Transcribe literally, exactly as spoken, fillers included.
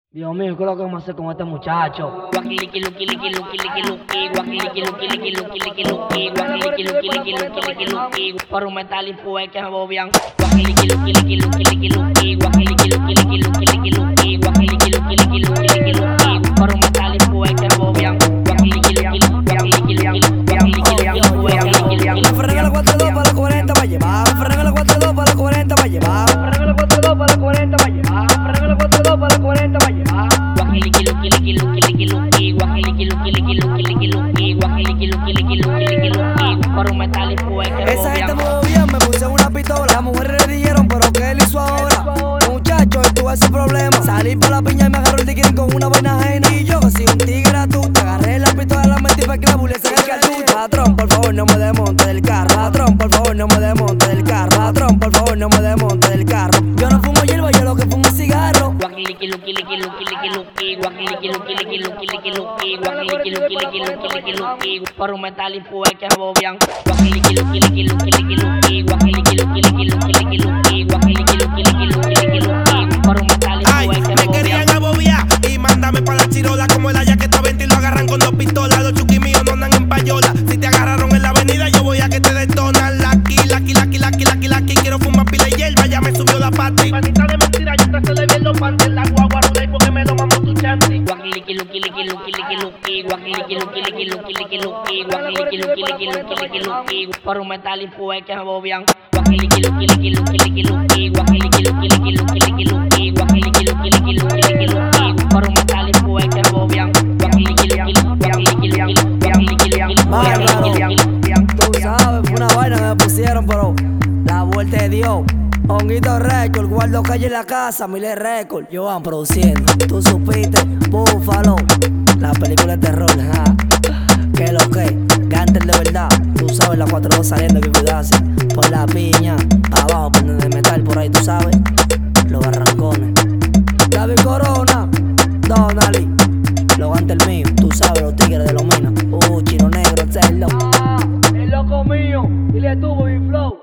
Dios mío, ¿qué es lo que vamos a hacer con este muchacho? Guaquiliqui, luqui, liqui, luqui, liqui, luqui, guaquiliqui, luqui, liqui, luqui, liqui, luqui, guaquiliqui, luqui, liqui, luqui, liqui, luqui, por un metal y fue que se bobian. Guaquiliqui, luqui, liqui, luqui, liqui, luqui, guaquiliqui, luqui, liqui, luqui, liqui, luqui, guaquiliqui, luqui, liqui, luqui, liqui, luqui, por un metal y fue que se bobian. Guaquiliqui, luqui, guaquiliqui, luqui, guaquiliqui, luqui, Me frené la cuatro dos para la cuarenta para llevar. Me frené la cuatro dos para la cuarenta para llevar. Me frené la cuatro dos para la cuarenta para llevar. Me frené la cuatro dos para la cuarenta para llevar. Guaquiliqui, luqui, liqui, luqui, liqui, luqui, guaquiliqui, luqui, liqui, luqui, liqui, luqui, guaquiliqui, luqui, liqui, luqui, liqui, luqui, por un metal y fue que se Esa gente bobian. muy bien, me puse una pistola. Las mujeres le dijeron, pero ¿qué él hizo ahora? Muchacho, él tuvo ese problema. Salí pa' la piña y me agarró el tiquirín con una vaina ajena. Y yo, que si un tigre a tú, te agarré la pistola, la metí pa' clavo y le saqué el cartucho. Patrón, por favor, no me desmonte del carro. Patrón, por favor, no me desmonte del carro. Patrón, por favor, no me desmonte del carro. Yo no fumo hierba, yo lo que fumo es cigarro. Guaquiliqui, luqui, liqui, luqui, liqui, luqui, guaquiliqui, luqui, liqui, luqui, liqui, luqui, guaquiliqui, luqui, liqui, luqui, liqui, luqui, por un metal y fue que se bobian. Guaquiliqui, luqui, liqui, luqui, liqui, luqui, guaquiliqui, luqui, liqui, luqui, liqui, luqui, guaquiliqui, luqui, liqui, luqui, liqui, luqui, por un metal y Ay, fue que se me bobian. querían abobiar y mándame pa' la chirola. Como la yaqueta veinte y lo agarran con dos pistolas. Los chuquis míos no andan en payola. Si te agarraron en la avenida, yo voy a que te detonan. Laki, laki, laki, laki, laki, laki. Quiero fumar pila y hierba, ya me subió la pati. Panita de mentira, yo te se le bien los pantes. La guagua ruda y porque me lo mamó tu chanti. Guaquiliqui, luqui, liqui, luqui, liqui, luqui, guaquiliqui, luqui, liqui, luqui, liqui, luqui, guaquiliqui, luqui, liqui, luqui, liqui, luqui, por un metal y fue que se bobian. Guaquiliqui, luqui, liqui, luqui, liqui, luqui, guaquiliqui, luqui, liqui, luqui, liqui, luqui, guaquiliqui, luqui, liqui, luqui, liqui, luqui, por un metal y fue que se bobian. Guaquiliqui, luqui, guaquiliqui, luqui, guaquiliqui, luqui, guaquiliqui, luqui, Tú sabes, fue una vaina que me pusieron, pero la vuelta de Dios. Honguito Record, guardo calle en la casa, Miles Record. Yo van produciendo, tú supiste, Búfalo, la película de terror, ja. Que lo que, Gantel de verdad. Tú sabes, la cuatro dos saliendo, que cuidarse. Por la piña, pa' abajo, por de metal, por ahí, tú sabes. Los barrancones. David Corona, Donali, los Gantel mío, tú sabes, los tigres de los minas. Uh, Chino Negro, el cerdo. Ah, el loco mío, dile tú, Bobby Flow.